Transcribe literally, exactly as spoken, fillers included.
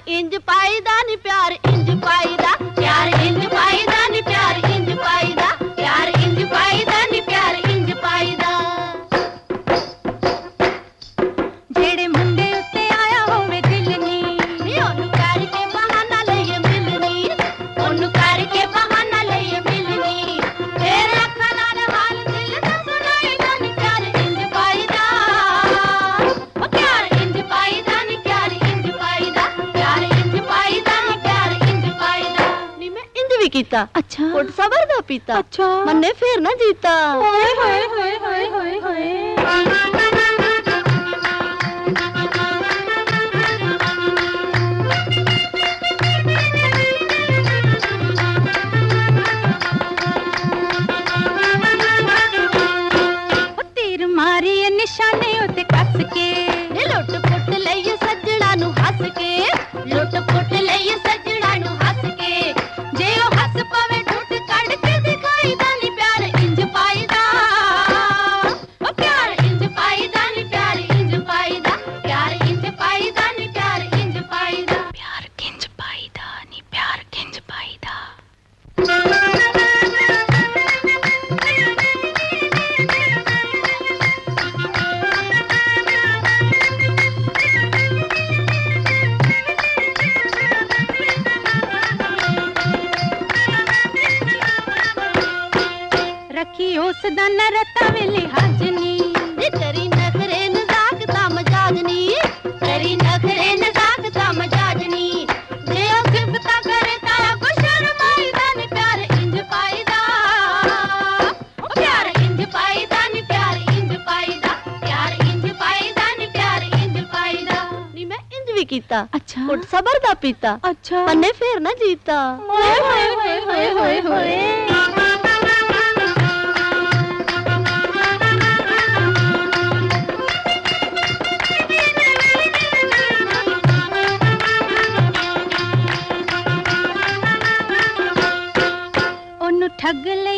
इंज पाईदा नी प्यार इंज पाईदा, प्यार इंज पाईदा नी प्यार इंज पाईदा, प्यार इंज पाईदा नी प्यार इंज पाईदा। जेड़े मुंडे उत्ते आया होवे दिल नी, नी ओनू करके बहाना लईए मिलनी, ओनू करके बहाना लईए मिलनी। तेरे अखां नाल हाल दिल दा सुनाईदा नी प्यार इंज पाईदा, ओ प्यार इंज पाईदा नी प्यार इंज पाईदा, प्यार इंज पाईदा नी प्यार इंज पाईदा। नी मैं इंज भी कीता, अच्छा घुट सबर दा पीता, अच्छा मन्ने फिर ना जीता। होए होए होए होए होए होए निशाने उते कस के, लुट पुट लईए सजड़ा नू हस के, लुट पुट लईए सजड़ा नू हस के। जे ओ हस पवे ठुट कड़ के दिखाईदा नी प्यार इंज पाईदा, ओ प्यार इंज पाईदा नी प्यार इंज पाईदा, प्यार इंज पाईदा नी प्यार इंज पाईदा, प्यार इंज पाईदा नी प्यार इंज पाईदा। रखी उस दा नरता वेले हाजनी, तेरी नखरे नजाक दा मजाजनी, तेरी नखरे नजाक दा मजाजनी। जे ओ सिफता करे तारा को शर्माईदा नी प्यार इंज पाईदा, ओ प्यार इंज पाईदा नी प्यार इंज पाईदा, प्यार इंज पाईदा नी प्यार इंज पाईदा। नी मैं इंज भी कीता, अच्छा घुट सबर दा पीता, अच्छा मन्ने फिर ना जीता। होए होए होए होए होए होए ठग ले